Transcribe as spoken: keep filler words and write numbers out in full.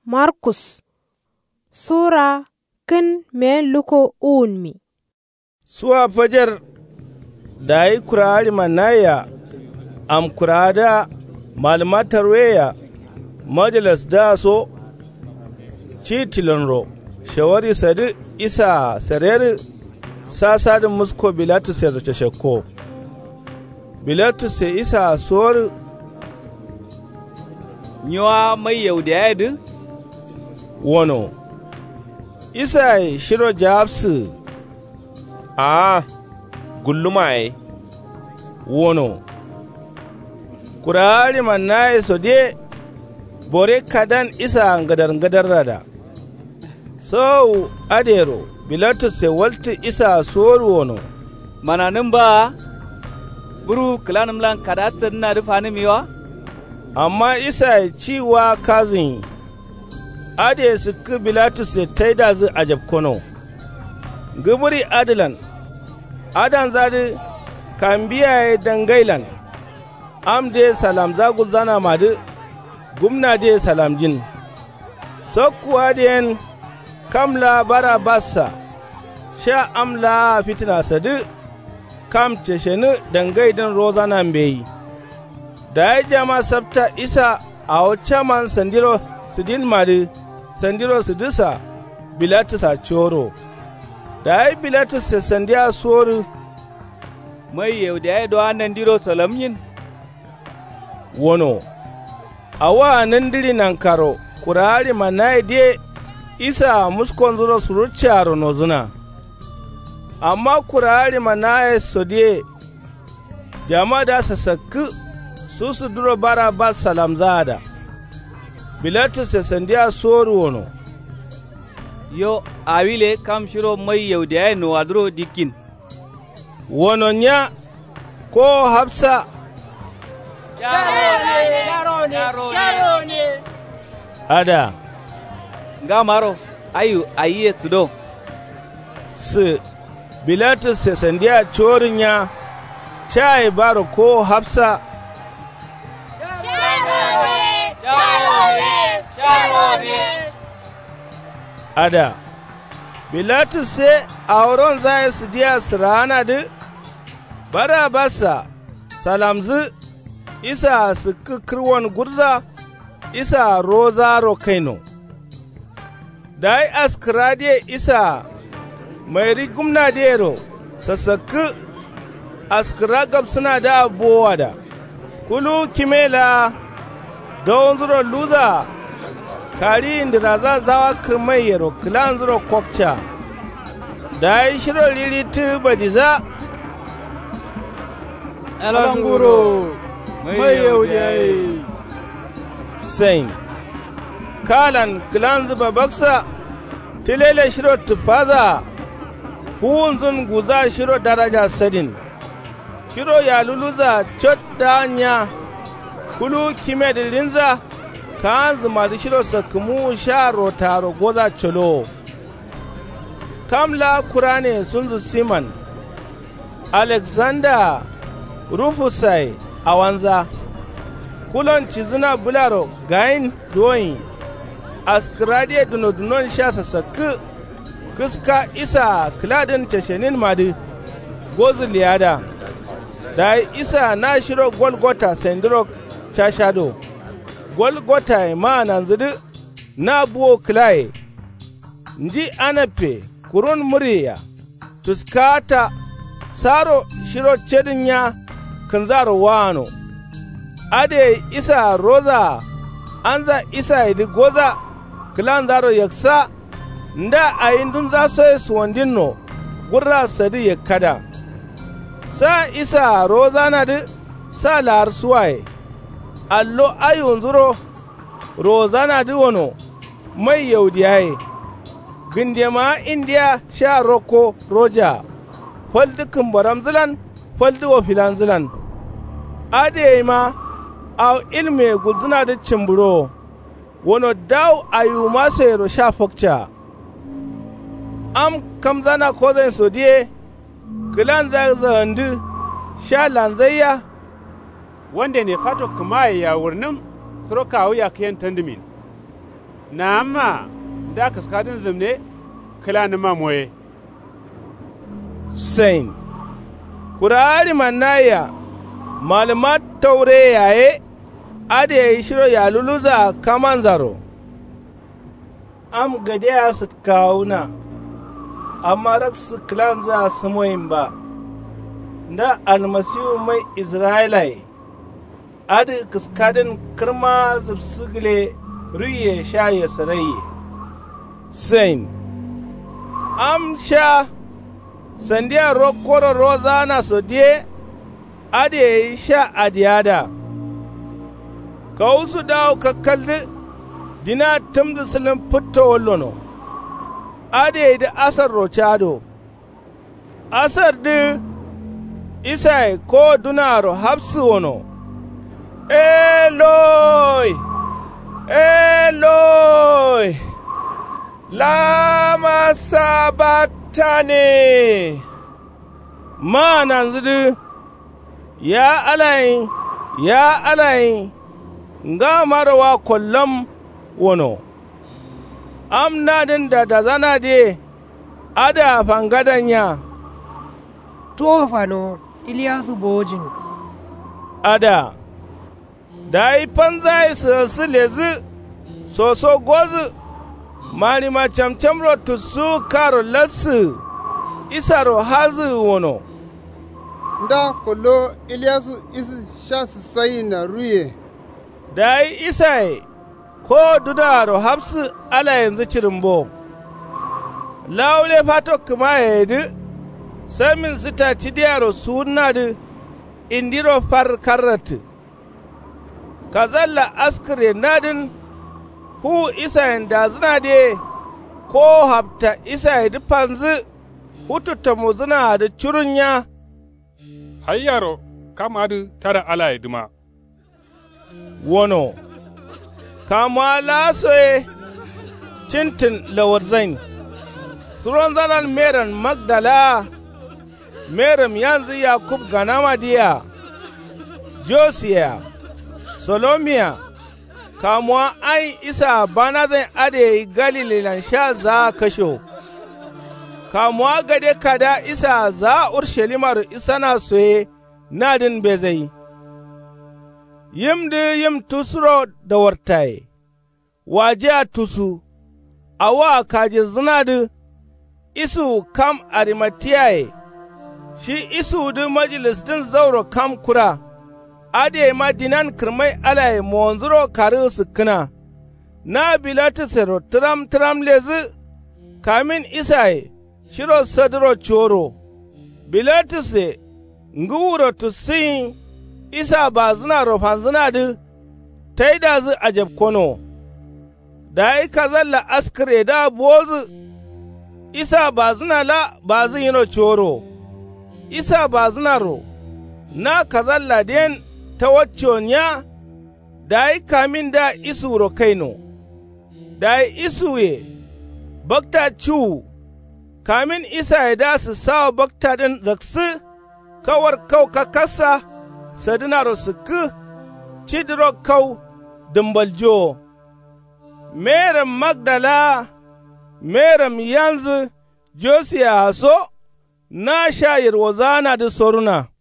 Markus Sura kin me luko unmi. Suwa fajar da yi kurari manaya am kurada malmatar weya majalas da so ci tilonro shawari sadi isa sarer sasadin musko Bilatus ya zuce shakko. Bilatus ya isa suwar Nyawa mai yauda ya yi wano isa shiro jabsu a gullumaye wono kurari mannaye so de bore kadan isa ngadar ngadar rada so adero Bilatus se walti isa soru wono mananin ba buru kilanin lan kadatar na rufa ni miwa amma isa ciwa kazin ade su ki Bilatus se taida zu ajab kono guburi adilan adan zadi kambiya dangailan am de salam zagu zana madu gumna de salam jin sokkuwa den kamla bara bassa sha amla fitina sadu kam ceshenu dangaidan rozana mbeyi da ya jama sabta isa a wacce man sandiro sidin madu sandiro sidisa Bilatus a coro da ya Bilatus se sandiya soru mai yau da ya do nan diro salamyin wono awa nan diri nan karo kurari manai de isa muskon zuro surucharo no zuna amma kurari manai sodie jama da sasakku su su duro bara ba salam zada Bilatus se sandiya soru wono yo awile kam shiro mai yau da ya no adro dikin wono nya ko hafsa yaro ne yaro ne ada ga maro ayu ayiye tudo su Bilatus se sandiya chorin ya chai baro ko hafsa ada Bilatus se auron zai su diya su rana di bara basa salamzu isa su kirwan gurza isa rozaro kaino da yi askradiye isa mai rigumna dero sassaki askragab suna da abuwa da kulu kimela don zuro luza kari indira za zawa kirmai yaro kilan zuro kwakca da yi shiro liliti badiza alanguro mai yaudayi sain kalan kilan zuba baksa tilele shiro tufaza hunzun guza shiro daraja sadin shiro ya luluza chot danya kulu kime da linza kan zuma da shiro sakumu sha rotaro goza cholo kamla kurane sunzu siman Alexander Rufusai awanza kulon cizina bularo gain doyin askradiye dunodunon sha sasaki kiska isa kiladin cashenin madi gozu liyada da isa na shiro golgota sendiro chashado golgota ma nan zudu na buwo kilaye nji anape kurun muriya tuskata saro shiro cedinya kanzaro wano ade isa roza anza isa idi goza kilan zaro yaksa nda ayindun za so yesu wandinno gurra sadi yakada sa isa roza na di sa lar suwaye allo ayun zuro roza na di wono mai yaudiyaye gindema indiya sha roko roja faldi kumbaram zilan faldi wa filan zilan ade ma au ilme gulzina da cimburo wono daw ayu masero sha fokcha am kamzana ko zan sodiye kilan za zandu sha lanzayya wanda ne fato kuma ya wurnin suro kawo ya kayan tandimin na amma da kaskadin zimne kila ni ma moye Sain kurari manaya malumat taure yaye ade ya shiro ya luluza kaman zaro am gade ya su kawuna amma rak su klan za su moyin ba da almasihu mai isra'ilai adi kaskadin kirma zubsigile ruye sha ya saraye Sain am sha sandiya rokoro roza na so die ade sha adiyada ka usu dawo ka kalli dina tumdu silin fito wallono ade da asar rochado asar di isai ko dunaro hapsu wono Eloi Eloi lama sabaktani ma nan zudu ya alayin ya alayin nga marawa kollom wono amnadin da da zana de ada fangadanya tofano Iliyasu bojin ada da yi fanzai su lezi soso gozu mani ma camcamro tusu karo lassu isaro hazu wono nda kolo Iliyasu isi sha su sayi na ruye da yi isai ko dudaro hapsu ala yanzu cirimbo laule fato kuma ya yadi samin sita ci diyaro suna da indiro far karratu kazalla askire nadin hu isa da zina de ko hafta isa da fanzu hututa mu zina da curunya hayyaro kama da tara ala duma wono kama lasoye cintin lawarzain suron zanen meran magdala meram yanzu yakub ganamadiya josiya solomia kamuwa ai isa bana zai ade galilelan sha za kasho kamuwa gade kada isa za urshelimar isa na soye nadin bezai yim di yim tusuro da wartaye waje a tusu awa kaji zinadi isu kam arimatiyaye shi isu di majalis din zauro kam kura ade ma dinan kirmai alaye monzuro kari sikina na bilatu sero tram tram lezi kamin isaye shiro sadro choro bilatu se nguwuro tusin isa ba zina rofan zina di taida zi ajab kono da yi kazalla askire da bozu isa ba zina la ba zi yino choro isa ba zina ro na kazalla den ta wacconya da yi kamin da isu ro kaino da yi isuye bakta cu kamin isa ya da su sawa bakta din zaksu kawar kau ka kasa sadinaro suku cidro kau dumbaljo meram magdala meram yanzu josiya haso na shayar wazana da soruna